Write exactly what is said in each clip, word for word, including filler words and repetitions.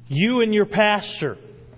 You and your pastor.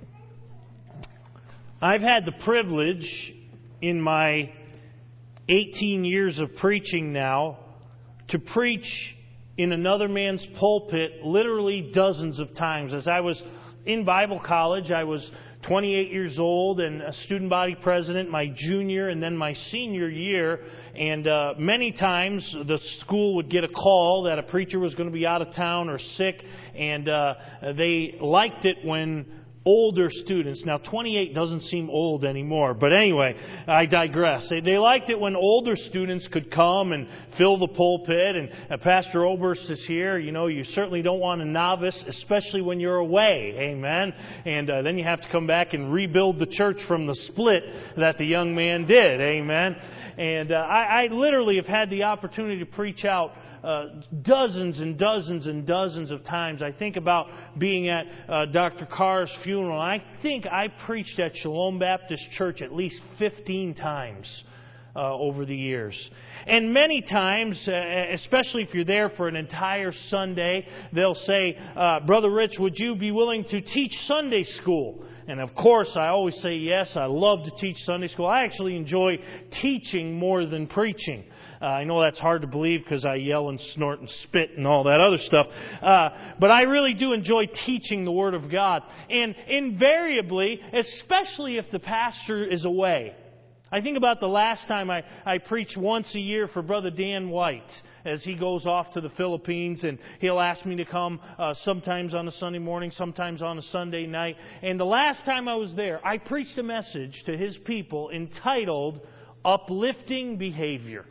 I've had the privilege in my eighteen years of preaching now to preach in another man's pulpit literally dozens of times. As I was in Bible college, I was twenty-eight years old and a student body president my junior and then my senior year. And uh, many times the school would get a call that a preacher was going to be out of town or sick. And uh, they liked it when older students, now twenty-eight doesn't seem old anymore, but anyway, I digress. They, they liked it when older students could come and fill the pulpit, and uh, Pastor Oberst is here. You know, you certainly don't want a novice, especially when you're away, amen? And uh, then you have to come back and rebuild the church from the split that the young man did, amen? And uh, I, I literally have had the opportunity to preach out Uh, dozens and dozens and dozens of times. I think about being at uh, Doctor Carr's funeral. I think I preached at Shalom Baptist Church at least fifteen times uh, over the years. And many times, uh, especially if you're there for an entire Sunday, they'll say, uh, Brother Rich, would you be willing to teach Sunday school? And of course, I always say yes. I love to teach Sunday school. I actually enjoy teaching more than preaching. Uh, I know that's hard to believe because I yell and snort and spit and all that other stuff. Uh, but I really do enjoy teaching the Word of God. And invariably, especially if the pastor is away. I think about the last time I, I preach once a year for Brother Dan White as he goes off to the Philippines, and he'll ask me to come uh, sometimes on a Sunday morning, sometimes on a Sunday night. And the last time I was there, I preached a message to his people entitled Uplifting Behavior.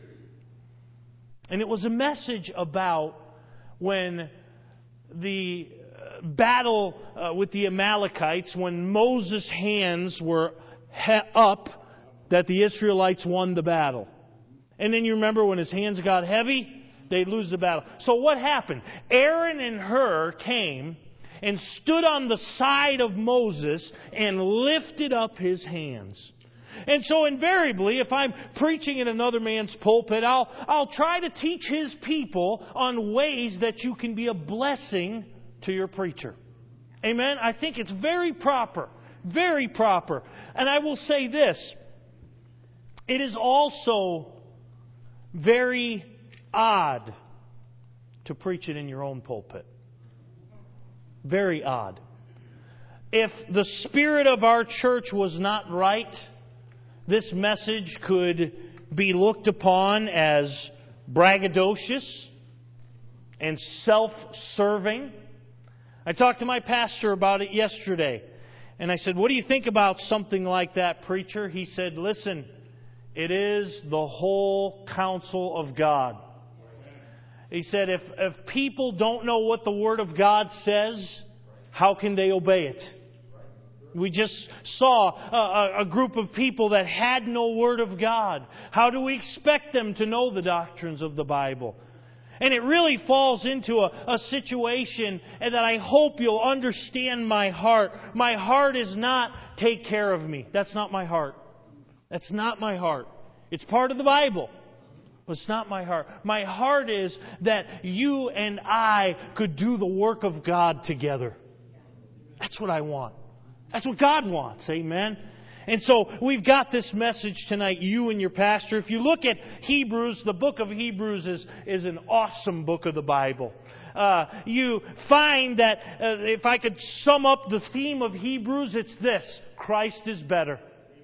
And it was a message about when the battle uh, with the Amalekites, when Moses' hands were he- up, that the Israelites won the battle. And then you remember when his hands got heavy, they'd lose the battle. So what happened? Aaron and Hur came and stood on the side of Moses and lifted up his hands. And so invariably, if I'm preaching in another man's pulpit, I'll, I'll try to teach his people on ways that you can be a blessing to your preacher. Amen? I think it's very proper. Very proper. And I will say this. It is also very odd to preach it in your own pulpit. Very odd. If the spirit of our church was not right, this message could be looked upon as braggadocious and self-serving. I talked to my pastor about it yesterday, and I said, what do you think about something like that, preacher? He said, listen, it is the whole counsel of God. He said, if, if people don't know what the Word of God says, how can they obey it? We just saw a, a group of people that had no Word of God. How do we expect them to know the doctrines of the Bible? And it really falls into a, a situation that I hope you'll understand my heart. My heart is not take care of me. That's not my heart. That's not my heart. It's part of the Bible. But it's not my heart. My heart is that you and I could do the work of God together. That's what I want. That's what God wants. Amen. And so we've got this message tonight, you and your pastor. If you look at Hebrews, the book of Hebrews is, is an awesome book of the Bible. Uh, you find that uh, if I could sum up the theme of Hebrews, it's this: Christ is better.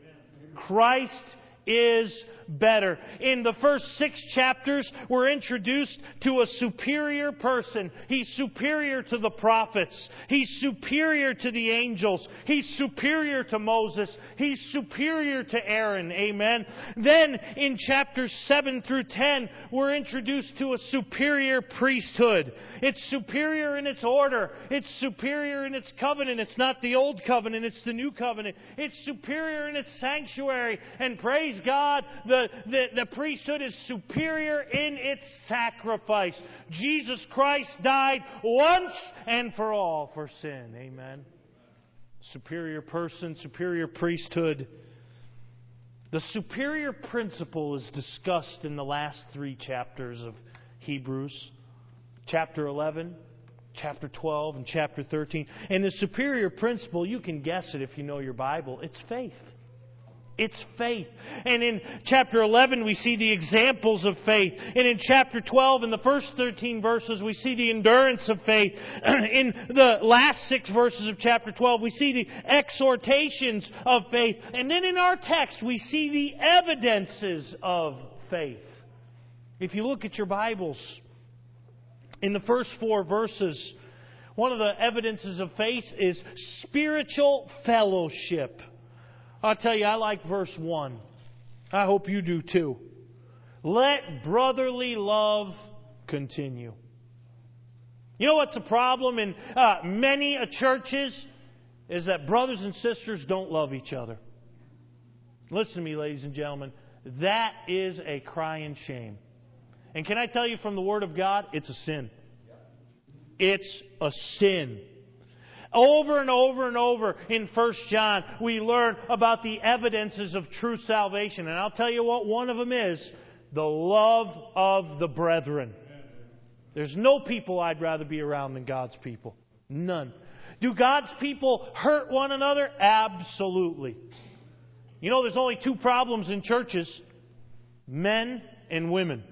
Christ is better. In the first six chapters, we're introduced to a superior person. He's superior to the prophets. He's superior to the angels. He's superior to Moses. He's superior to Aaron. Amen. Then in chapters seven through ten, we're introduced to a superior priesthood. It's superior in its order. It's superior in its covenant. It's not the old covenant. It's the new covenant. It's superior in its sanctuary. And praise God, the The, the priesthood is superior in its sacrifice. Jesus Christ died once and for all for sin. Amen. Superior person, superior priesthood. The superior principle is discussed in the last three chapters of Hebrews. Chapter eleven, chapter twelve and chapter thirteen. And the superior principle, you can guess it if you know your Bible, it's faith. It's faith. And in chapter eleven, we see the examples of faith. And in chapter twelve, in the first thirteen verses, we see the endurance of faith. In the last six verses of chapter twelve, we see the exhortations of faith. And then in our text, we see the evidences of faith. If you look at your Bibles, in the first four verses, one of the evidences of faith is spiritual fellowship. I'll tell you, I like verse one. I hope you do too. Let brotherly love continue. You know what's the problem in uh, many churches? Is that brothers and sisters don't love each other. Listen to me, ladies and gentlemen. That is a crying shame. And can I tell you from the Word of God, it's a sin. It's a sin. Over and over and over in First John, we learn about the evidences of true salvation. And I'll tell you what one of them is. The love of the brethren. There's no people I'd rather be around than God's people. None. Do God's people hurt one another? Absolutely. You know, there's only two problems in churches. Men and women.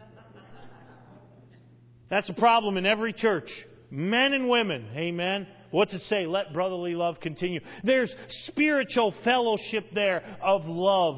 That's a problem in every church. Men and women. Amen. What's it say? Let brotherly love continue. There's spiritual fellowship there of love.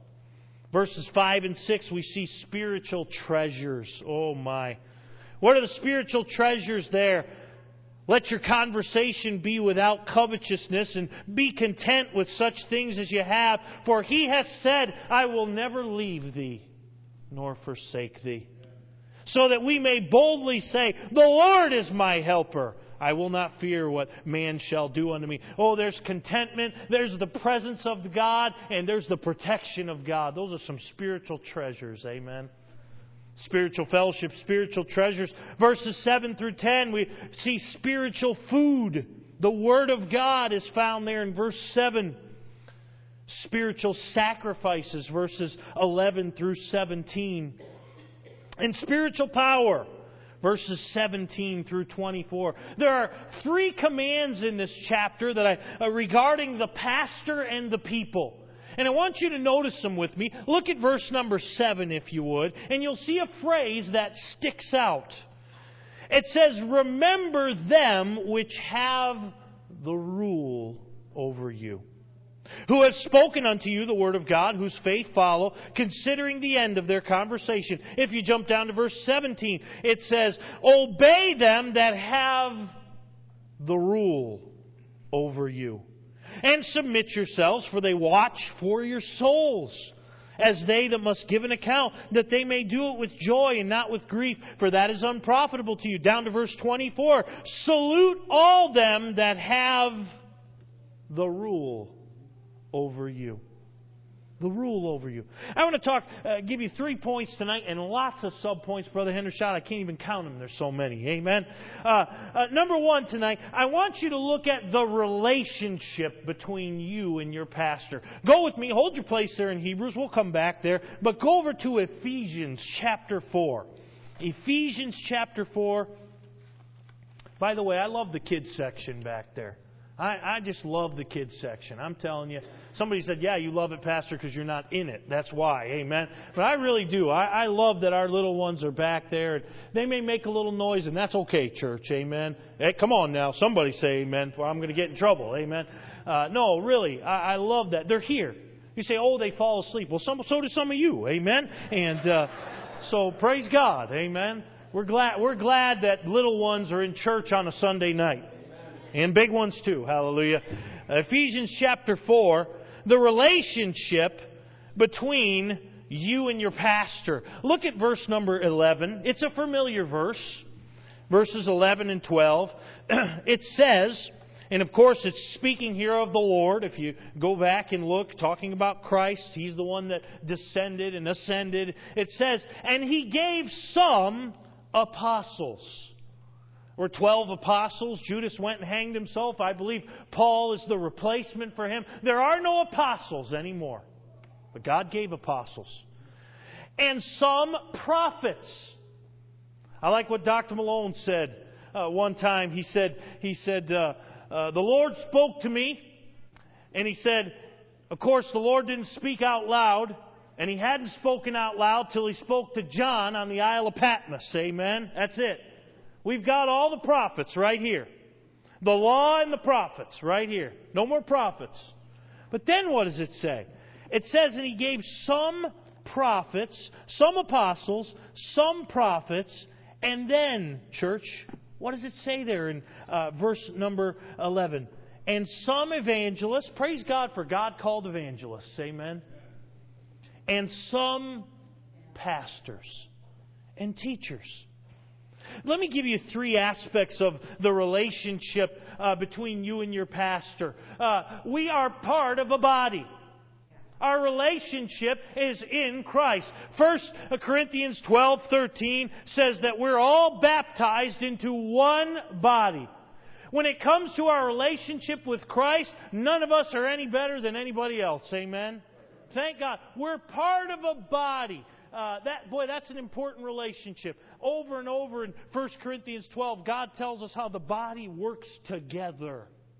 Verses five and six, we see spiritual treasures. Oh my. What are the spiritual treasures there? Let your conversation be without covetousness, and be content with such things as you have. For He hath said, I will never leave thee, nor forsake thee. So that we may boldly say, the Lord is my helper. I will not fear what man shall do unto me. Oh, there's contentment, there's the presence of God, and there's the protection of God. Those are some spiritual treasures. Amen. Spiritual fellowship, spiritual treasures. Verses seven through ten, we see spiritual food. The Word of God is found there in verse seven. Spiritual sacrifices, verses eleven through seventeen. And spiritual power, verses seventeen through twenty-four. There are three commands in this chapter that I uh, regarding the pastor and the people. And I want you to notice them with me. Look at verse number seven, if you would, and you'll see a phrase that sticks out. It says, remember them which have the rule over you, who have spoken unto you the word of God, whose faith follow, considering the end of their conversation. If you jump down to verse seventeen, it says, obey them that have the rule over you, and submit yourselves, for they watch for your souls, as they that must give an account, that they may do it with joy and not with grief, for that is unprofitable to you. Down to verse twenty-four, salute all them that have the rule over you. The rule over you. I want to talk, uh, give you three points tonight and lots of sub-points, Brother Hendershot. I can't even count them. There's so many. Amen. Uh, uh, number one tonight, I want you to look at the relationship between you and your pastor. Go with me. Hold your place there in Hebrews. We'll come back there. But go over to Ephesians chapter four. Ephesians chapter four. By the way, I love the kids section back there. I, I just love the kids section. I'm telling you. Somebody said, yeah, you love it, Pastor, because you're not in it. That's why. Amen. But I really do. I, I love that our little ones are back there. They may make a little noise, and that's okay, church. Amen. Hey, come on now. Somebody say amen, or I'm going to get in trouble. Amen. Uh, no, really. I, I love that. They're here. You say, oh, they fall asleep. Well, some, so do some of you. Amen. And uh, so praise God. Amen. We're glad, we're glad that little ones are in church on a Sunday night. And big ones too. Hallelujah. Ephesians chapter four. The relationship between you and your pastor. Look at verse number eleven. It's a familiar verse. Verses eleven and twelve. It says, and of course it's speaking here of the Lord. If you go back and look, talking about Christ, He's the one that descended and ascended. It says, and He gave some apostles. Or twelve apostles. Judas went and hanged himself. I believe Paul is the replacement for him. There are no apostles anymore. But God gave apostles. And some prophets. I like what Doctor Malone said uh, one time, he said, he said, uh, uh, the Lord spoke to me, and he said, of course, the Lord didn't speak out loud, and he hadn't spoken out loud till he spoke to John on the Isle of Patmos. Amen? That's it. We've got all the prophets right here. The law and the prophets right here. No more prophets. But then what does it say? It says that he gave some prophets, some apostles, some prophets, and then, church, what does it say there in uh, verse number eleven? And some evangelists, praise God for God called evangelists, amen. And some pastors and teachers. Let me give you three aspects of the relationship uh, between you and your pastor. Uh, we are part of a body. Our relationship is in Christ. First Corinthians twelve thirteen says that we're all baptized into one body. When it comes to our relationship with Christ, none of us are any better than anybody else. Amen? Thank God. We're part of a body. Uh, that boy, that's an important relationship. Over and over in First Corinthians twelve, God tells us how the body works together.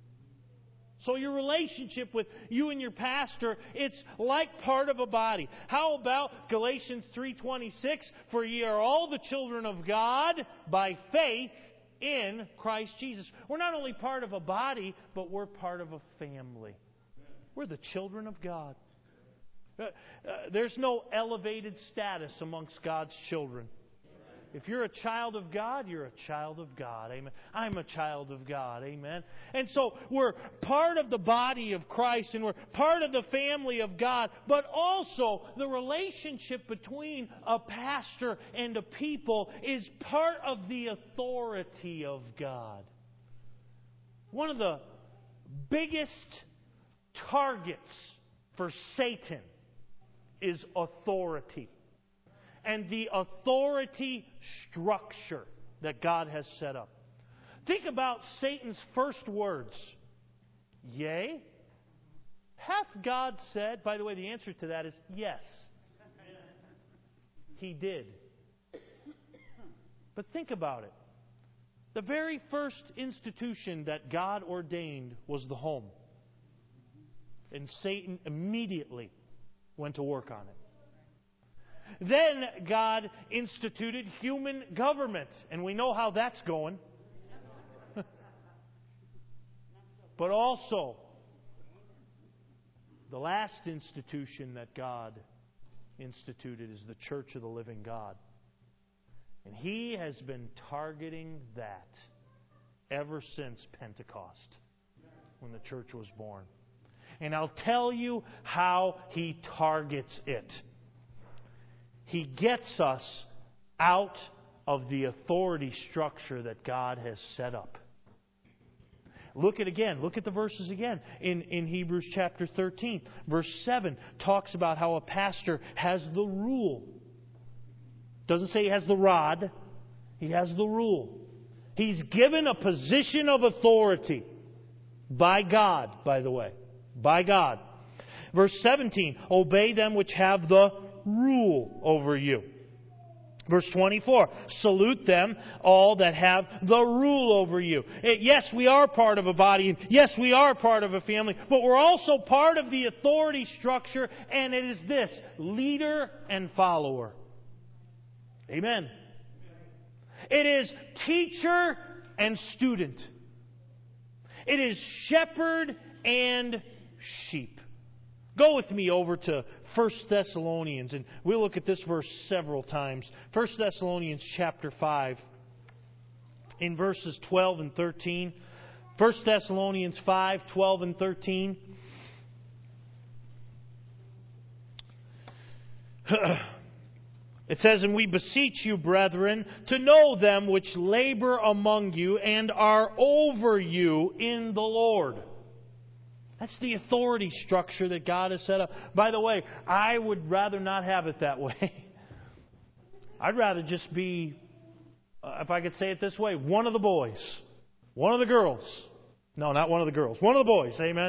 So your relationship with you and your pastor, it's like part of a body. How about Galatians three twenty-six? For ye are all the children of God by faith in Christ Jesus. We're not only part of a body, but we're part of a family. We're the children of God. Uh, uh, there's no elevated status amongst God's children. If you're a child of God, you're a child of God. Amen. I'm a child of God. Amen. And so we're part of the body of Christ and we're part of the family of God, but also the relationship between a pastor and a people is part of the authority of God. One of the biggest targets for Satan is authority. And the authority structure that God has set up. Think about Satan's first words. Yea? Hath God said? By the way, the answer to that is yes. He did. But think about it. The very first institution that God ordained was the home. And Satan immediately went to work on it. Then God instituted human government, and we know how that's going. But also, the last institution that God instituted is the Church of the Living God. And He has been targeting that ever since Pentecost, when the church was born. And I'll tell you how He targets it. He gets us out of the authority structure that God has set up. Look at again, look at the verses again. In, in Hebrews chapter thirteen, verse seven talks about how a pastor has the rule. Doesn't say he has the rod, he has the rule. He's given a position of authority by God, by the way. By God. Verse seventeen, obey them which have the rule over you. Verse twenty-four, salute them all that have the rule over you. Yes, we are part of a body. Yes, we are part of a family. But we're also part of the authority structure, and it is this, leader and follower. Amen. It is teacher and student. It is shepherd and sheep. Go with me over to First Thessalonians, and we'll look at this verse several times. First Thessalonians chapter five, in verses twelve and thirteen. First Thessalonians five, twelve and thirteen. It says, and we beseech you, brethren, to know them which labor among you and are over you in the Lord. That's the authority structure that God has set up. By the way, I would rather not have it that way. I'd rather just be, uh, if I could say it this way, one of the boys. One of the girls. No, not one of the girls. One of the boys. Amen.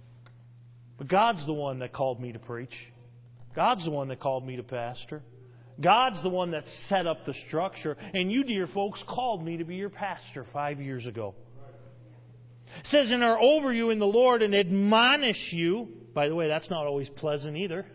But God's the one that called me to preach. God's the one that called me to pastor. God's the one that set up the structure. And you, dear folks, called me to be your pastor five years ago. It says, and are over you in the Lord and admonish you. By the way, that's not always pleasant either.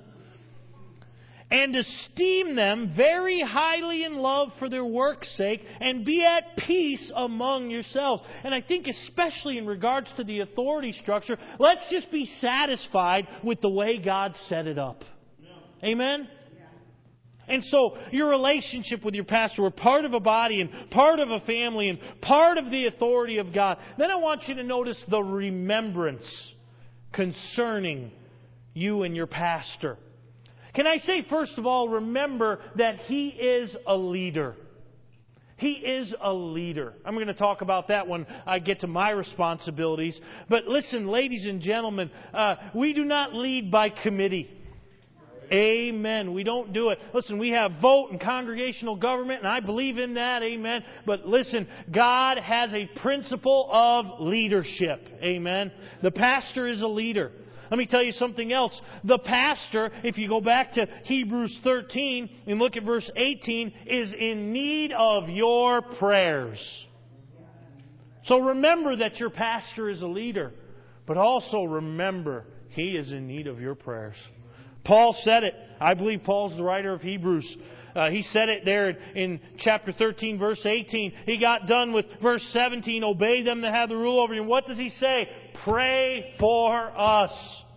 And esteem them very highly in love for their work's sake, and be at peace among yourselves. And I think especially in regards to the authority structure, let's just be satisfied with the way God set it up. Yeah. Amen? Yeah. And so your relationship with your pastor, we're part of a body and part of a family and part of the authority of God. Then I want you to notice the remembrance concerning you and your pastor. Can I say, first of all, remember that he is a leader. He is a leader. I'm going to talk about that when I get to my responsibilities. But listen, ladies and gentlemen, uh, we do not lead by committee. Amen. We don't do it. Listen, we have vote and congregational government, and I believe in that. Amen. But listen, God has a principle of leadership. Amen. The pastor is a leader. Let me tell you something else. The pastor, if you go back to Hebrews thirteen and look at verse eighteen, is in need of your prayers. So remember that your pastor is a leader, but also remember he is in need of your prayers. Paul said it. I believe Paul's the writer of Hebrews. Uh, he said it there in chapter thirteen, verse eighteen. He got done with verse seventeen. Obey them that have the rule over you. And what does he say? Pray for us.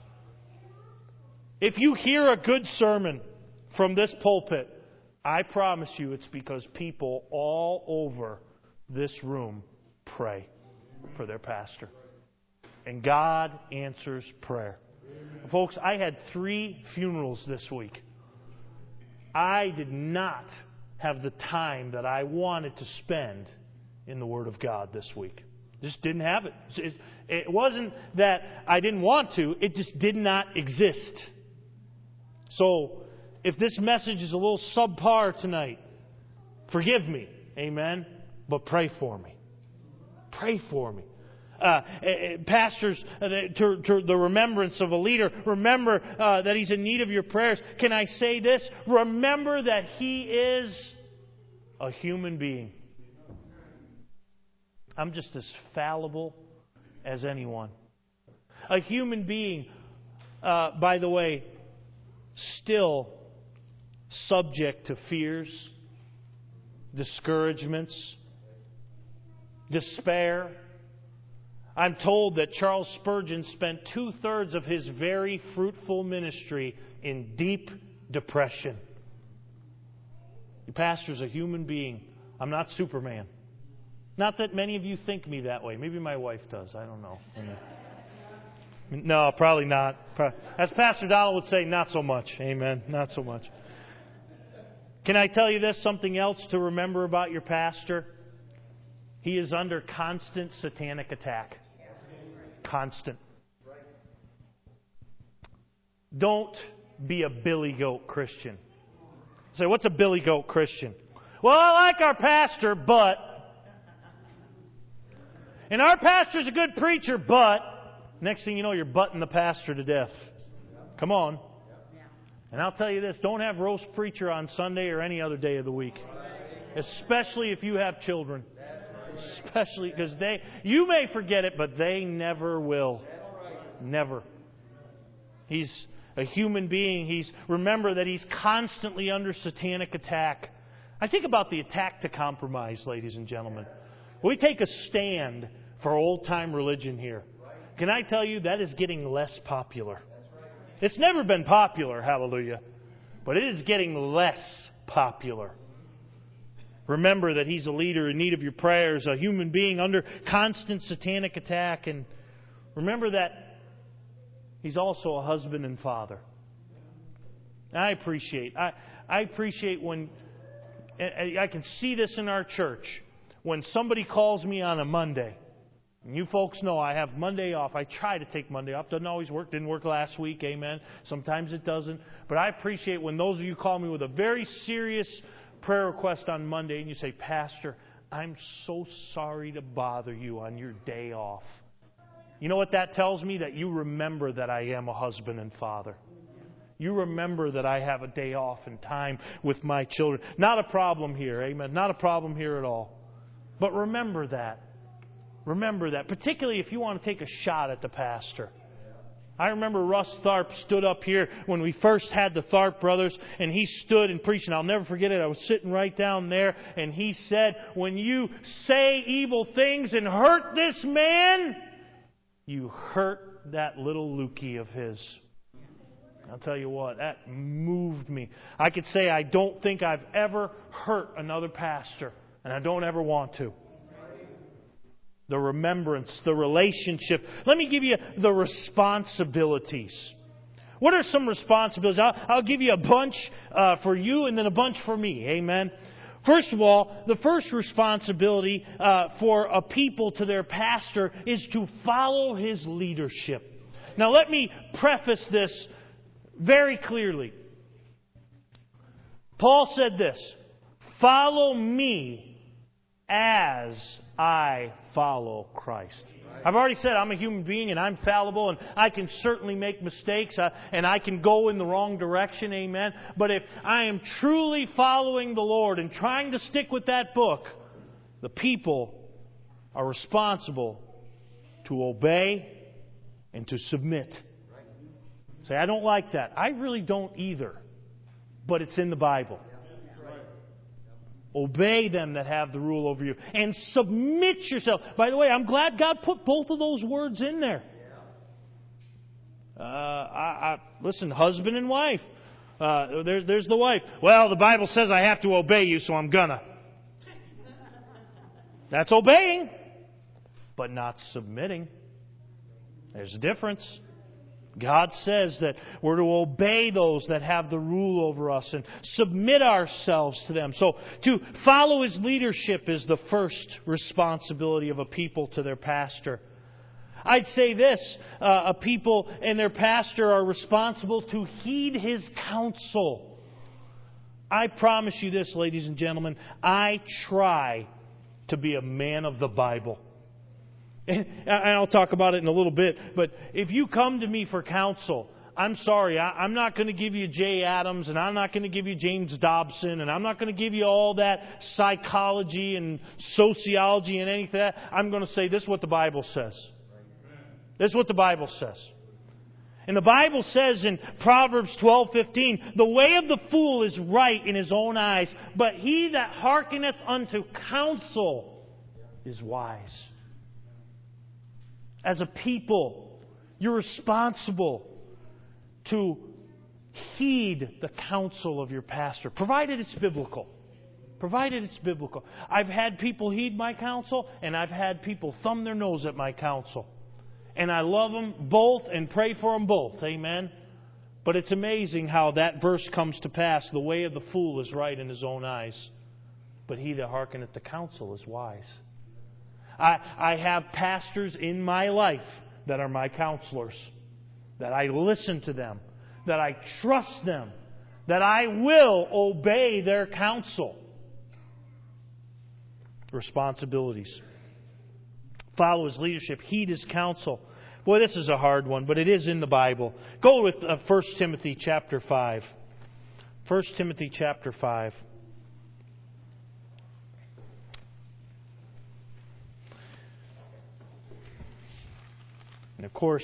If you hear a good sermon from this pulpit, I promise you it's because people all over this room pray for their pastor. And God answers prayer. Folks, I had three funerals this week. I did not have the time that I wanted to spend in the Word of God this week. Just didn't have it. It, it wasn't that I didn't want to. It just did not exist. So, if this message is a little subpar tonight, forgive me. Amen? But pray for me. Pray for me. Uh, pastors, uh, to, to the remembrance of a leader, remember uh, that he's in need of your prayers. Can I say this? Remember that he is a human being. I'm just as fallible as anyone. A human being, uh, by the way, still subject to fears, discouragements, despair. I'm told that Charles Spurgeon spent two-thirds of his very fruitful ministry in deep depression. Your pastor's a human being. I'm not Superman. Not that many of you think me that way. Maybe my wife does. I don't know. No, probably not. As Pastor Donald would say, not so much. Amen. Not so much. Can I tell you this? Something else to remember about your pastor? He is under constant satanic attack. Constant. Don't be a billy goat Christian. Say, what's a billy goat Christian? Well, I like our pastor, but... And our pastor's a good preacher, but... Next thing you know, you're butting the pastor to death. Come on. And I'll tell you this, don't have roast preacher on Sunday or any other day of the week. Especially if you have children. Especially because they, you may forget it, but they never will. Never. He's a human being. He's, remember that he's constantly under satanic attack. I think about the attack to compromise, ladies and gentlemen. We take a stand for old-time religion here. Can I tell you, that is getting less popular. It's never been popular, hallelujah. But it is getting less popular. Remember that he's a leader in need of your prayers, a human being under constant satanic attack. And remember that he's also a husband and father. I appreciate, I, I appreciate when, I can see this in our church, when somebody calls me on a Monday. And you folks know I have Monday off. I try to take Monday off. Doesn't always work. Didn't work last week. Amen. Sometimes it doesn't. But I appreciate when those of you call me with a very serious prayer request on Monday and you say, Pastor, I'm so sorry to bother you on your day off. You know what that tells me? That you remember that I am a husband and father. You remember that I have a day off and time with my children. Not a problem here, amen. Not a problem here at all. But remember that. Remember that. Particularly if you want to take a shot at the pastor. I remember Russ Tharp stood up here when we first had the Tharp brothers, and he stood and preached, and I'll never forget it. I was sitting right down there, and he said, when you say evil things and hurt this man, you hurt that little Lukey of his. I'll tell you what, that moved me. I could say I don't think I've ever hurt another pastor, and I don't ever want to. The remembrance, the relationship. Let me give you the responsibilities. What are some responsibilities? I'll, I'll give you a bunch uh, for you and then a bunch for me. Amen. First of all, the first responsibility uh, for a people to their pastor is to follow his leadership. Now let me preface this very clearly. Paul said this, follow me as I follow Christ. I've already said I'm a human being and I'm fallible and I can certainly make mistakes uh, and I can go in the wrong direction, amen. But if I am truly following the Lord and trying to stick with that book, the people are responsible to obey and to submit. Say, I don't like that. I really don't either. But it's in the Bible. Obey them that have the rule over you. And submit yourself. By the way, I'm glad God put both of those words in there. Uh, I, I, listen, husband and wife. Uh, there, there's the wife. Well, the Bible says I have to obey you, so I'm gonna. That's obeying, but not submitting. There's a difference. God says that we're to obey those that have the rule over us and submit ourselves to them. So to follow His leadership is the first responsibility of a people to their pastor. I'd say this, uh, a people and their pastor are responsible to heed His counsel. I promise you this, ladies and gentlemen, I try to be a man of the Bible. And I'll talk about it in a little bit, but if you come to me for counsel, I'm sorry, I, I'm not going to give you Jay Adams, and I'm not going to give you James Dobson, and I'm not going to give you all that psychology and sociology and anything like that. I'm going to say this is what the Bible says. This is what the Bible says. And the Bible says in Proverbs twelve fifteen, the way of the fool is right in his own eyes, but he that hearkeneth unto counsel is wise. As a people, you're responsible to heed the counsel of your pastor, provided it's biblical. Provided it's biblical. I've had people heed my counsel, and I've had people thumb their nose at my counsel. And I love them both and pray for them both. Amen? But it's amazing how that verse comes to pass. The way of the fool is right in his own eyes, but he that hearkeneth to counsel is wise. I, I have pastors in my life that are my counselors, that I listen to them, that I trust them, that I will obey their counsel. Responsibilities. Follow His leadership. Heed His counsel. Boy, this is a hard one, but it is in the Bible. Go with uh, First Timothy chapter five. First Timothy chapter five. And of course,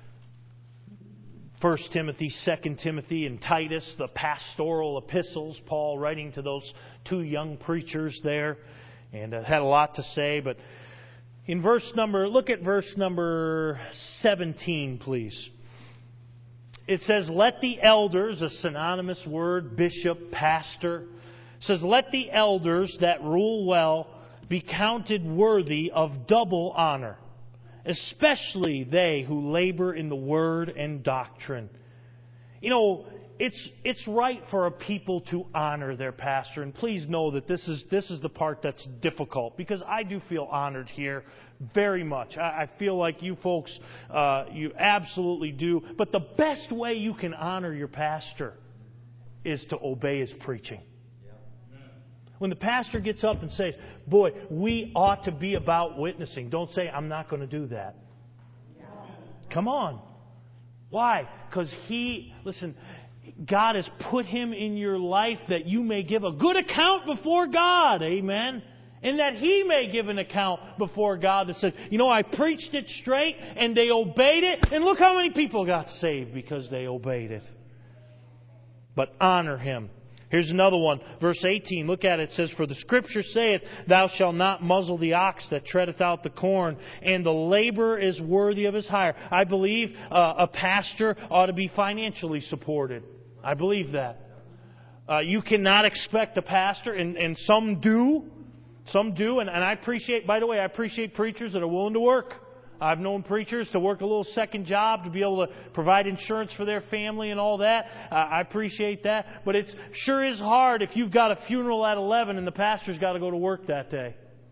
First Timothy, Second Timothy, and Titus, the pastoral epistles, Paul writing to those two young preachers there, and uh, had a lot to say. But in verse number, look at verse number seventeen, please. It says, let the elders, a synonymous word, bishop, pastor, says, let the elders that rule well be counted worthy of double honor, especially they who labor in the word and doctrine. You know, it's it's right for a people to honor their pastor. And please know that this is this is the part that's difficult, because I do feel honored here very much. I, I feel like you folks, uh, you absolutely do. But the best way you can honor your pastor is to obey his preaching. When the pastor gets up and says, boy, we ought to be about witnessing, don't say, I'm not going to do that. Come on. Why? Because he, listen, God has put him in your life that you may give a good account before God. Amen. And that he may give an account before God that says, you know, I preached it straight and they obeyed it. And look how many people got saved because they obeyed it. But honor him. Here's another one. Verse eighteen. Look at it. It says, for the Scripture saith, thou shalt not muzzle the ox that treadeth out the corn, and the laborer is worthy of his hire. I believe uh, a pastor ought to be financially supported. I believe that. Uh, you cannot expect a pastor, and, and some do, some do, and, and I appreciate, by the way, I appreciate preachers that are willing to work. I've known preachers to work a little second job to be able to provide insurance for their family and all that. Uh, I appreciate that. But it sure is hard if you've got a funeral at eleven and the pastor's got to go to work that day.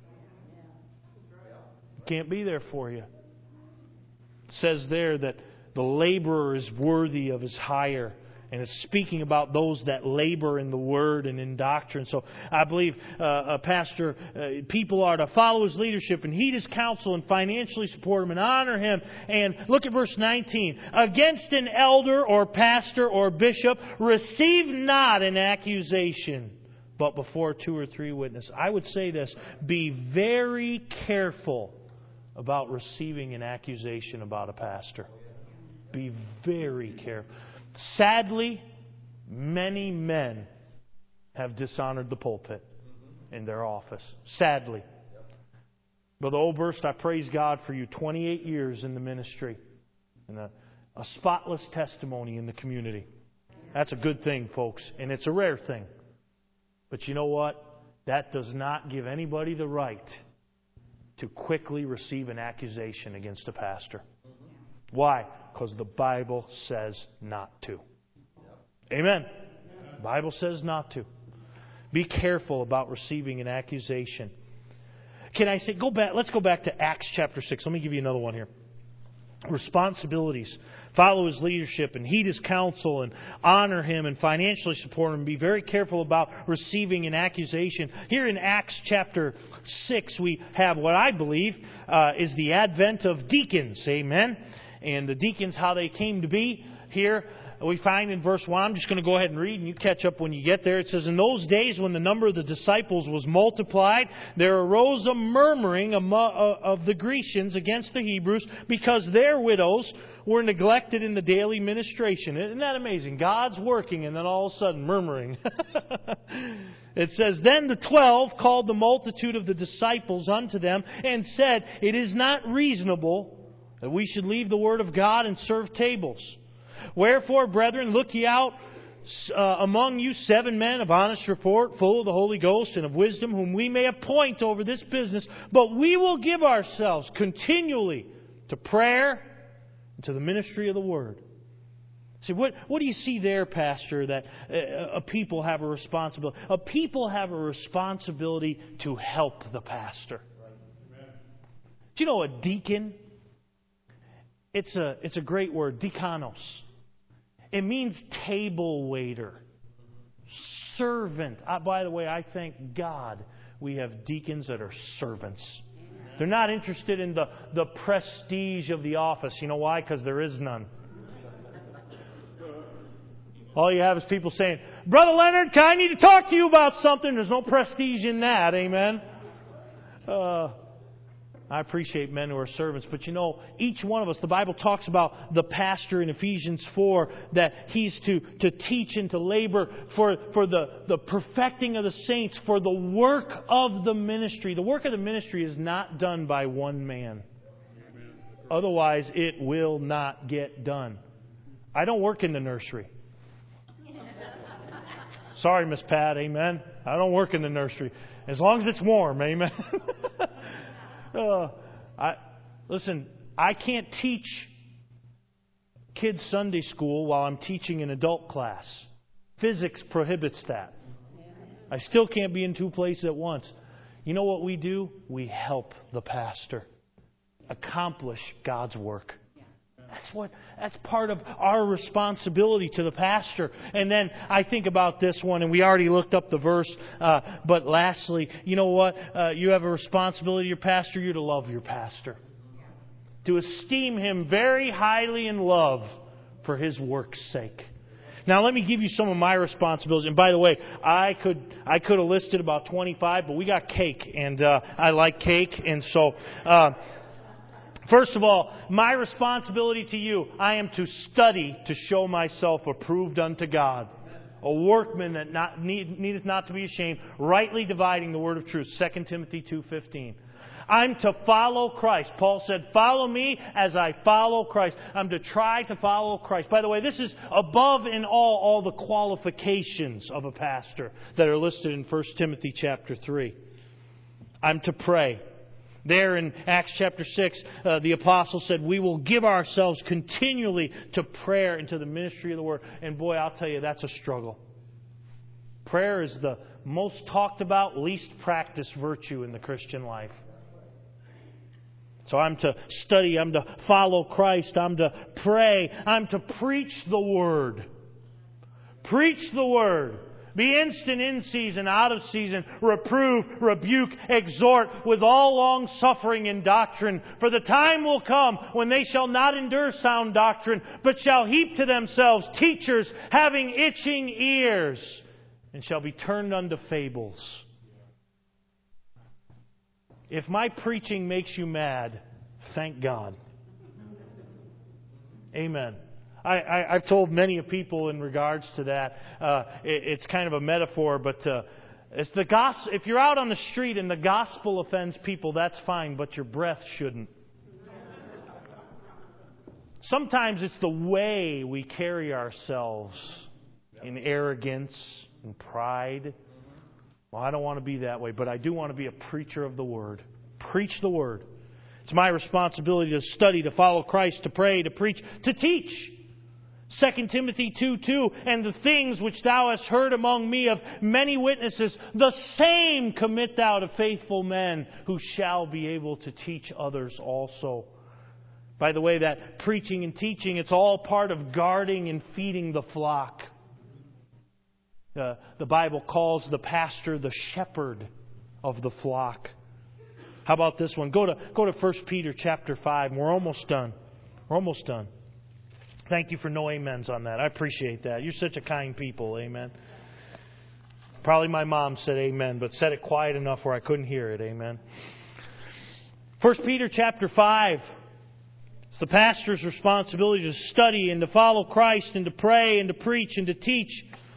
Can't be there for you. It says there that the laborer is worthy of his hire. And it's speaking about those that labor in the Word and in doctrine. So I believe uh, a pastor, uh, people are to follow his leadership and heed his counsel and financially support him and honor him. And look at verse nineteen. Against an elder or pastor or bishop, receive not an accusation, but before two or three witnesses. I would say this, be very careful about receiving an accusation about a pastor. Be very careful. Sadly, many men have dishonored the pulpit in their office. Sadly. Brother Oberst, I praise God for you. twenty-eight years in the ministry. And a, a spotless testimony in the community. That's a good thing, folks. And it's a rare thing. But you know what? That does not give anybody the right to quickly receive an accusation against a pastor. Why? Because the Bible says not to. Amen. The Bible says not to. Be careful about receiving an accusation. Can I say, go back, let's go back to Acts chapter six. Let me give you another one here. Responsibilities. Follow his leadership and heed his counsel and honor him and financially support him. Be very careful about receiving an accusation. Here in Acts chapter six, we have what I believe uh, is the advent of deacons. Amen. And the deacons, how they came to be. Here we find in verse one, I'm just going to go ahead and read and you catch up when you get there. It says, in those days when the number of the disciples was multiplied, there arose a murmuring of the Grecians against the Hebrews because their widows were neglected in the daily ministration. Isn't that amazing? God's working and then all of a sudden murmuring. It says, then the twelve called the multitude of the disciples unto them and said, it is not reasonable that we should leave the Word of God and serve tables. Wherefore, brethren, look ye out uh, among you seven men of honest report, full of the Holy Ghost and of wisdom, whom we may appoint over this business. But we will give ourselves continually to prayer and to the ministry of the Word. See, what, what do you see there, Pastor, that uh, a people have a responsibility? A people have a responsibility to help the pastor. Right. Do you know a deacon? It's a, it's a great word, diakonos. It means table waiter, servant. Uh, by the way, I thank God we have deacons that are servants. They're not interested in the, the prestige of the office. You know why? Because there is none. All you have is people saying, Brother Leonard, I need to talk to you about something. There's no prestige in that. Amen. Uh, I appreciate men who are servants, but you know, each one of us, the Bible talks about the pastor in Ephesians four, that he's to, to teach and to labor for, for the, the perfecting of the saints, for the work of the ministry. The work of the ministry is not done by one man. Otherwise, it will not get done. I don't work in the nursery. Sorry, Miss Pat, amen. I don't work in the nursery. As long as it's warm, amen. Uh, I listen, I can't teach kids Sunday school while I'm teaching an adult class. Physics prohibits that. I still can't be in two places at once. You know what we do? We help the pastor accomplish God's work. That's what. That's part of our responsibility to the pastor. And then I think about this one, and we already looked up the verse. Uh, but lastly, you know what? Uh, you have a responsibility to your pastor. You're to love your pastor, to esteem him very highly in love for his work's sake. Now let me give you some of my responsibilities. And by the way, I could I could have listed about twenty-five, but we got cake, and uh, I like cake, and so. Uh, First of all, my responsibility to you, I am to study to show myself approved unto God. A workman that not, need, needeth not to be ashamed, rightly dividing the word of truth. Second Timothy two fifteen. I'm to follow Christ. Paul said, follow me as I follow Christ. I'm to try to follow Christ. By the way, this is above and all all the qualifications of a pastor that are listed in First Timothy chapter three. I'm to pray. There in Acts chapter six, uh, the apostle said, we will give ourselves continually to prayer and to the ministry of the Word. And boy, I'll tell you, that's a struggle. Prayer is the most talked about, least practiced virtue in the Christian life. So I'm to study, I'm to follow Christ, I'm to pray, I'm to preach the Word. Preach the Word. Be instant in season, out of season. Reprove, rebuke, exhort with all long suffering and doctrine. For the time will come when they shall not endure sound doctrine, but shall heap to themselves teachers having itching ears, and shall be turned unto fables. If my preaching makes you mad, thank God. Amen. I, I, I've told many of people in regards to that. Uh, it, it's kind of a metaphor, but uh, it's the gospel. If you're out on the street and the gospel offends people, that's fine, but your breath shouldn't. Sometimes it's the way we carry ourselves in arrogance and pride. Well, I don't want to be that way, but I do want to be a preacher of the Word. Preach the Word. It's my responsibility to study, to follow Christ, to pray, to preach, to teach. Second Timothy two two, and the things which thou hast heard among me of many witnesses, the same commit thou to faithful men who shall be able to teach others also. By the way, that preaching and teaching, it's all part of guarding and feeding the flock. Uh, the Bible calls the pastor the shepherd of the flock. How about this one? Go to go to First Peter chapter five. We're almost done. We're almost done. Thank you for no amens on that. I appreciate that. You're such a kind people. Amen. Probably my mom said amen, but said it quiet enough where I couldn't hear it. Amen. First Peter chapter five. It's the pastor's responsibility to study and to follow Christ and to pray and to preach and to teach.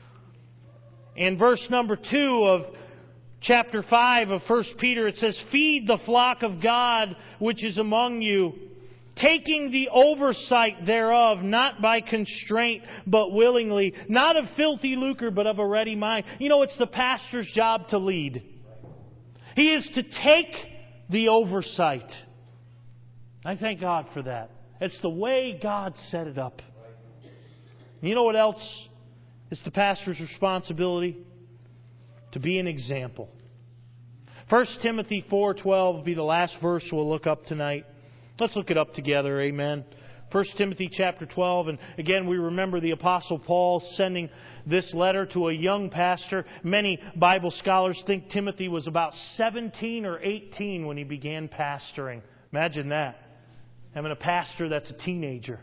In verse number two of chapter five of First Peter, it says, feed the flock of God which is among you, taking the oversight thereof, not by constraint, but willingly, not of filthy lucre, but of a ready mind. You know, it's the pastor's job to lead. He is to take the oversight. I thank God for that. It's the way God set it up. You know what else is the pastor's responsibility? To be an example. First Timothy four twelve will be the last verse we'll look up tonight. Let's look it up together, amen. First Timothy chapter twelve, and again we remember the Apostle Paul sending this letter to a young pastor. Many Bible scholars think Timothy was about seventeen or eighteen when he began pastoring. Imagine that, having a pastor that's a teenager.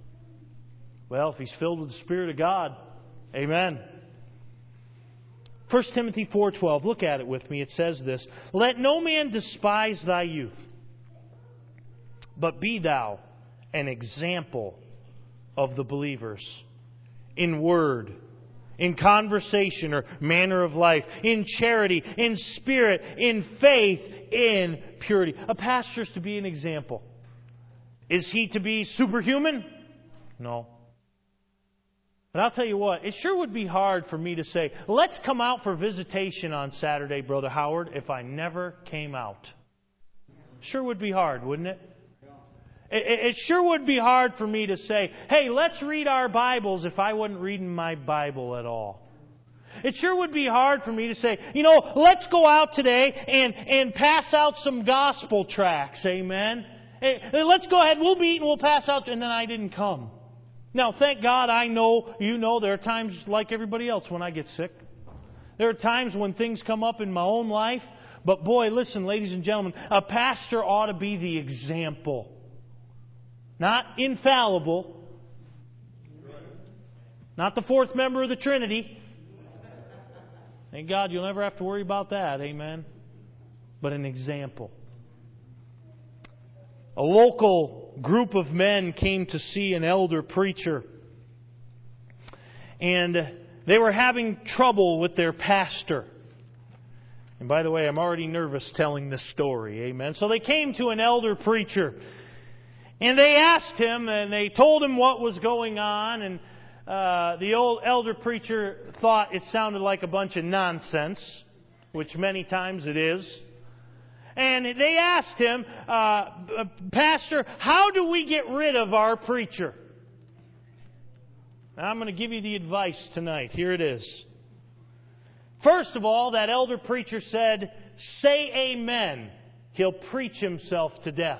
Well, if he's filled with the Spirit of God, amen. First Timothy four twelve, look at it with me. It says this, let no man despise thy youth, but be thou an example of the believers in word, in conversation or manner of life, in charity, in spirit, in faith, in purity. A pastor is to be an example. Is he to be superhuman? No. But I'll tell you what, it sure would be hard for me to say, let's come out for visitation on Saturday, Brother Howard, if I never came out. Sure would be hard, wouldn't it? It, it sure would be hard for me to say, hey, let's read our Bibles if I wasn't reading my Bible at all. It sure would be hard for me to say, you know, let's go out today and, and pass out some gospel tracts, amen? Hey, let's go ahead, we'll be eating, we'll pass out, and then I didn't come. Now, thank God I know, you know, there are times like everybody else when I get sick. There are times when things come up in my own life. But boy, listen, ladies and gentlemen, a pastor ought to be the example. Not infallible, Not the fourth member of the Trinity. Thank God you'll never have to worry about that. Amen. But an example. A local group of men came to see an elder preacher. And they were having trouble with their pastor. And by the way, I'm already nervous telling this story. Amen. So they came to an elder preacher. And they asked him, and they told him what was going on. And uh, the old elder preacher thought it sounded like a bunch of nonsense, which many times it is. And they asked him, uh, Pastor, how do we get rid of our preacher? Now, I'm going to give you the advice tonight. Here it is. First of all, that elder preacher said, say amen. He'll preach himself to death.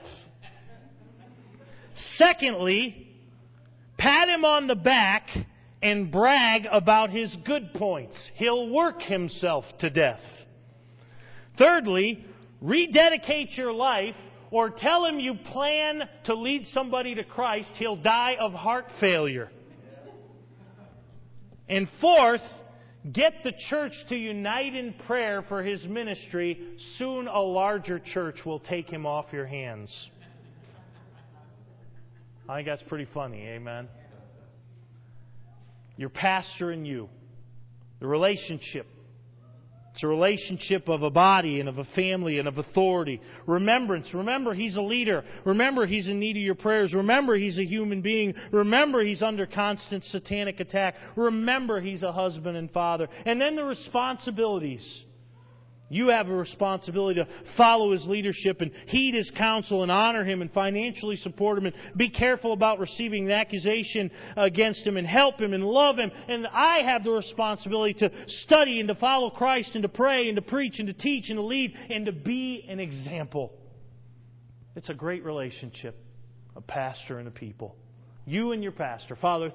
Secondly, pat him on the back and brag about his good points. He'll work himself to death. Thirdly, rededicate your life or tell him you plan to lead somebody to Christ. He'll die of heart failure. And fourth, get the church to unite in prayer for his ministry. Soon a larger church will take him off your hands. I think that's pretty funny, amen? Your pastor and you. The relationship. It's a relationship of a body and of a family and of authority. Remembrance. Remember, he's a leader. Remember, he's in need of your prayers. Remember, he's a human being. Remember, he's under constant satanic attack. Remember, he's a husband and father. And then the responsibilities. You have a responsibility to follow his leadership and heed his counsel and honor him and financially support him and be careful about receiving an accusation against him and help him and love him. And I have the responsibility to study and to follow Christ and to pray and to preach and to teach and to lead and to be an example. It's a great relationship, a pastor and a people. You and your pastor. Father,